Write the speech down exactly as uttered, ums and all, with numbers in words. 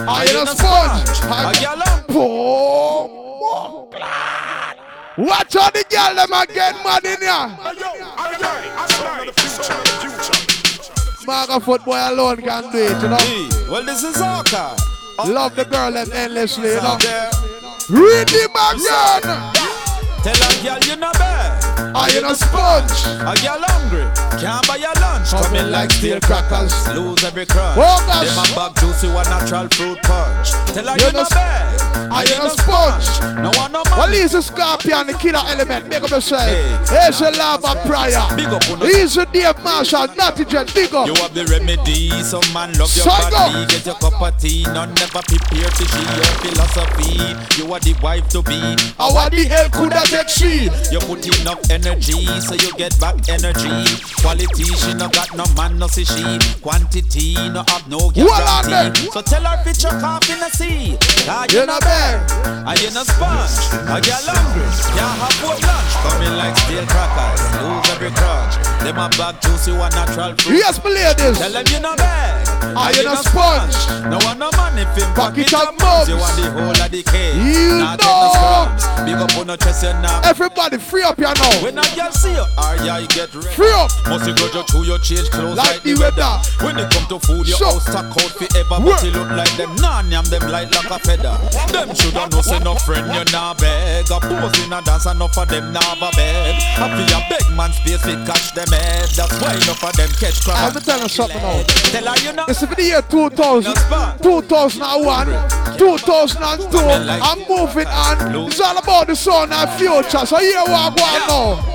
I ain't a sponge. A girl on boom. Watch out the girl them again, mad in ya. Maga footboy alone can do it, you know. Well, this is Orca. Love the girl them endlessly, you know. Read the again. Tell a girl you no bad. I ain't a sponge. A girl hungry, can't buy your lunch. Come in like steel crackers, lose every crunch. Oh, gosh. Them a bag juicy, one natural fruit punch. Tell her You you no no bad. I ain't a sponge. No one no Well, money. he's a scorpion, the killer element. Make up yourself. Hey. Here's a lava prior. Big up on the- He's a Dave Marshall, not jet. Big up. You have the remedy, some man love your Psycho. body. Get your cup of tea, none never prepare to see your philosophy. You are the wife to be. How what the hell could I take she? You put enough energy, so you get back energy. Quality, she no got no man, no see she. Quantity, no have no Well on then. guarantee. So tell her fit your cough in the sea. Cause You you no no bad. bad, and you no sponge. A girl hungry, can't have food lunch. Coming like steel crackers, lose every crunch. Them a bag juicy, one natural fruit. Yes, my ladies. Tell them you no bad, I and ain't a sponge. No one no money fin Pocket pocket of of mums. You mums. want the whole of the cake. You Nah, take know. no scrubs. Big up on no chest you now. Everybody free up your now. When a girl see you, or yeah, you get ready. Free up. Must you go to your change clothes Like like, the the weather. weather. When it come to food, your Sure. house stock out forever. Work. But you look like them, nah, yam them light like a feather. Them shoulda know say no friend, you nah beg. A pose in a dance, enough of them nah have a bed. Happy a big man space, we catch them head. That's why enough of them catch crab. I'm tell you something now. Tell her you know. It's for the year two thousand, two thousand one, two thousand two. I'm moving on. It's all about the sun and future. So here we are going now.